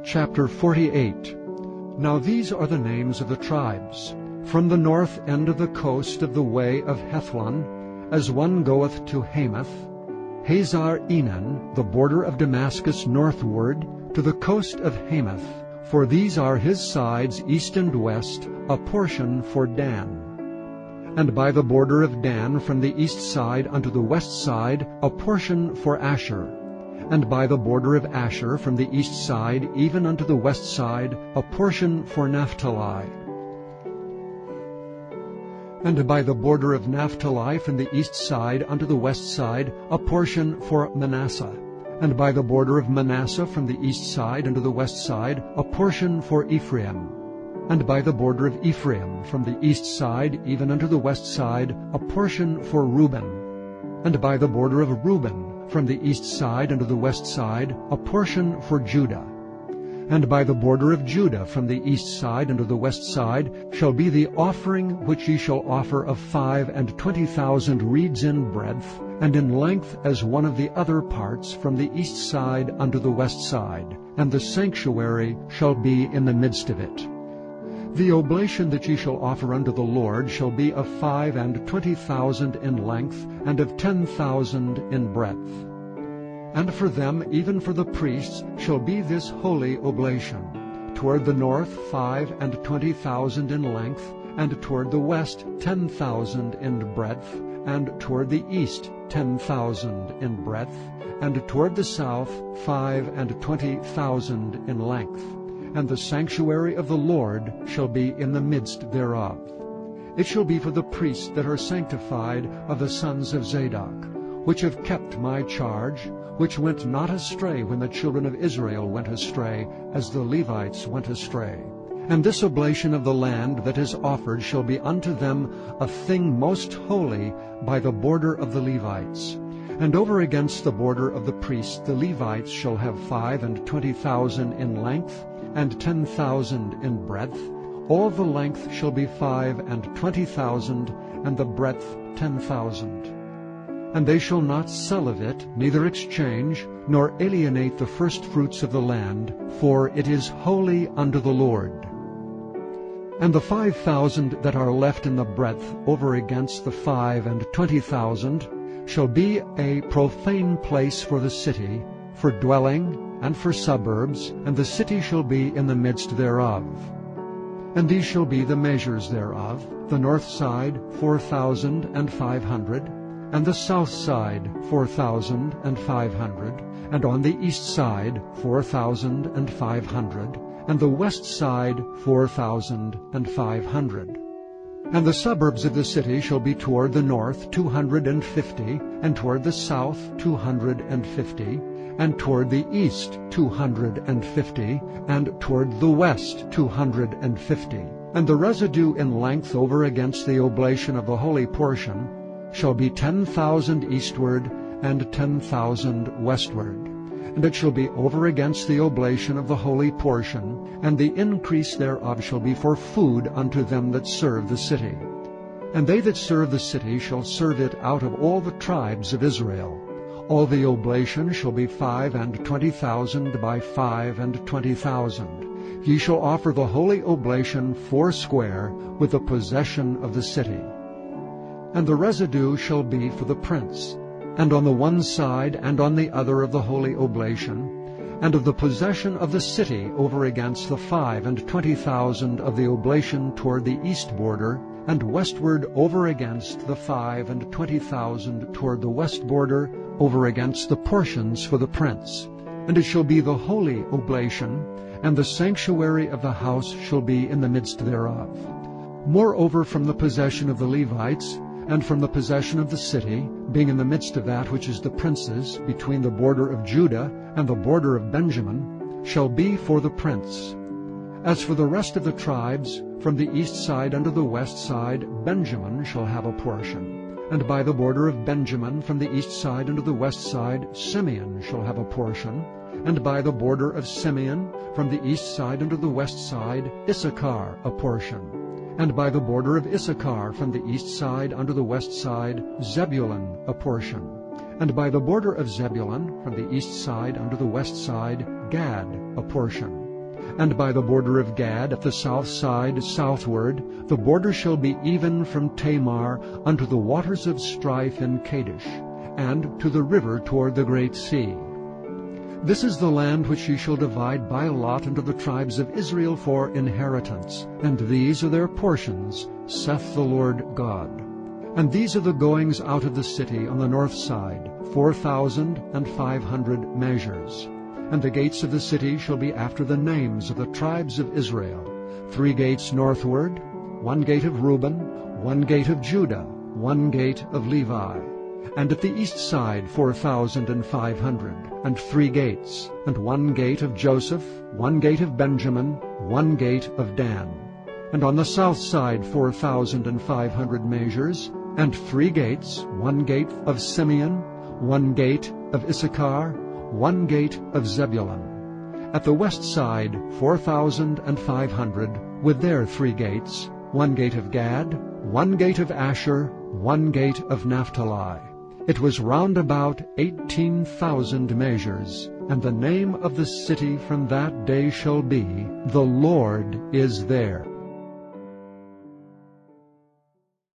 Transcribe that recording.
Chapter 48. Now these are the names of the tribes. From the north end of the coast of the way of Hethlon, as one goeth to Hamath, Hazar-Enan, the border of Damascus northward, to the coast of Hamath. For these are his sides east and west, a portion for Dan. And by the border of Dan from the east side unto the west side, a portion for Asher. And by the border of Asher from the east side even unto the west side, a portion for Naphtali. And by the border of Naphtali from the east side unto the west side, a portion for Manasseh. And by the border of Manasseh from the east side unto the west side, a portion for Ephraim. And by the border of Ephraim from the east side even unto the west side, a portion for Reuben. And by the border of Reuben from the east side unto the west side, a portion for Judah. And by the border of Judah from the east side unto the west side shall be the offering which ye shall offer of 25,000 reeds in breadth, and in length as one of the other parts from the east side unto the west side, and the sanctuary shall be in the midst of it. The oblation that ye shall offer unto the Lord shall be of 25,000 in length, and of 10,000 in breadth. And for them, even for the priests, shall be this holy oblation. Toward the north 25,000 in length, and toward the west 10,000 in breadth, and toward the east 10,000 in breadth, and toward the south 25,000 in length. And the sanctuary of the Lord shall be in the midst thereof. It shall be for the priests that are sanctified of the sons of Zadok, which have kept my charge, which went not astray when the children of Israel went astray, as the Levites went astray. And this oblation of the land that is offered shall be unto them a thing most holy by the border of the Levites. And over against the border of the priests the Levites shall have 25,000 in length, and 10,000 in breadth. All the length shall be 25,000, and the breadth 10,000. And they shall not sell of it, neither exchange, nor alienate the firstfruits of the land, for it is holy unto the Lord. And the 5,000 that are left in the breadth over against the 25,000 shall be a profane place for the city, for dwelling, and for suburbs, and the city shall be in the midst thereof. And these shall be the measures thereof: the north side 4,500, and the south side 4,500, and on the east side 4,500, and the west side 4,500. And the suburbs of the city shall be toward the north 250, and toward the south 250, and toward the east 250, and toward the west 250. And the residue in length over against the oblation of the holy portion shall be 10,000 eastward, and 10,000 westward. And it shall be over against the oblation of the holy portion, and the increase thereof shall be for food unto them that serve the city. And they that serve the city shall serve it out of all the tribes of Israel. All the oblation shall be 25,000 by 25,000. Ye shall offer the holy oblation foursquare with the possession of the city. And the residue shall be for the prince, and on the one side and on the other of the holy oblation, and of the possession of the city over against the 25,000 of the oblation toward the east border, and westward over against the 25,000 toward the west border, over against the portions for the prince. And it shall be the holy oblation, and the sanctuary of the house shall be in the midst thereof. Moreover, from the possession of the Levites, and from the possession of the city, being in the midst of that which is the prince's, between the border of Judah and the border of Benjamin, shall be for the prince. As for the rest of the tribes, from the east side unto the west side, Benjamin shall have a portion. And by the border of Benjamin, from the east side unto the west side, Simeon shall have a portion. And by the border of Simeon, from the east side unto the west side, Issachar a portion. And by the border of Issachar, from the east side unto the west side, Zebulun a portion. And by the border of Zebulun, from the east side unto the west side, Gad a portion. And by the border of Gad at the south side southward, the border shall be even from Tamar unto the waters of strife in Kadesh, and to the river toward the great sea. This is the land which ye shall divide by lot unto the tribes of Israel for inheritance, and these are their portions, saith the Lord God. And these are the goings out of the city on the north side, 4,500 measures. And the gates of the city shall be after the names of the tribes of Israel, 3 gates northward, 1 gate of Reuben, 1 gate of Judah, 1 gate of Levi. And at the east side 4,500, and 3 gates, and 1 gate of Joseph, 1 gate of Benjamin, 1 gate of Dan. And on the south side 4,500 measures, and 3 gates, 1 gate of Simeon, 1 gate of Issachar, 1 gate of Zebulun. At the west side 4,500, with their 3 gates, 1 gate of Gad, 1 gate of Asher, 1 gate of Naphtali. It was round about 18,000 measures, and the name of the city from that day shall be, The Lord is there.